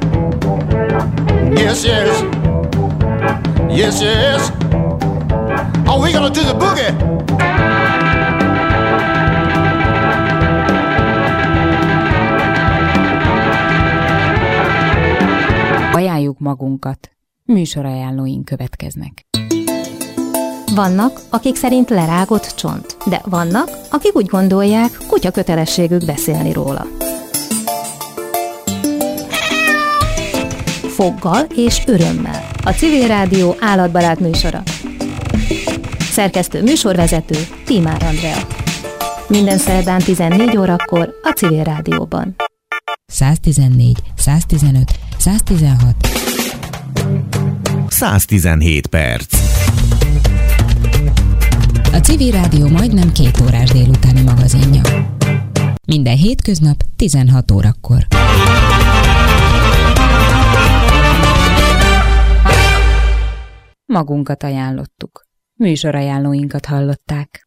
Yes, yes. Yes, yes. Are we gonna do the boogie? Ajánljuk magunkat. Műsorajánlóink következnek. Vannak, akik szerint lerágott csont, de vannak, akik úgy gondolják, kutya kötelességük beszélni róla. Foggal és örömmel. A Civil Rádió állatbarát műsora. Szerkesztő műsorvezető Tímár Andrea. Minden szerdán 14 órakor a Civil Rádióban. 114, 115, 116. 117 perc. A Civil Rádió majdnem 2 órás délutáni magazinja. Minden hétköznap 16 órakor. Magunkat ajánlottuk. Műsorajánlóinkat hallották.